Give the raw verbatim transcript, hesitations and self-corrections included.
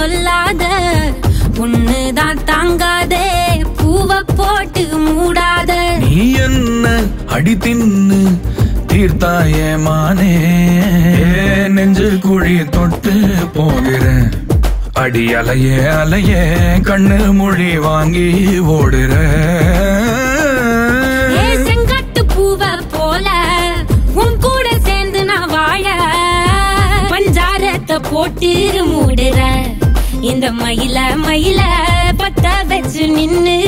சொல்லாத ஒண்ணுதான் தாங்காதே பூவ போட்டு மூடாத நீ என்ன அடி தின்னு தீர்த்தாயே மானே நெஞ்சு குழி தொட்டு போகிறேன் அடி அலையே அலையே கண்ணு மொழி வாங்கி ஓடுற செங்கட்டு பூவ போல உன் கூட சேர்ந்து நான் வாழ பஞ்சாரத்தை போட்டு மூடுற இந்த மயில மயில பத்த வச்சு நின்னு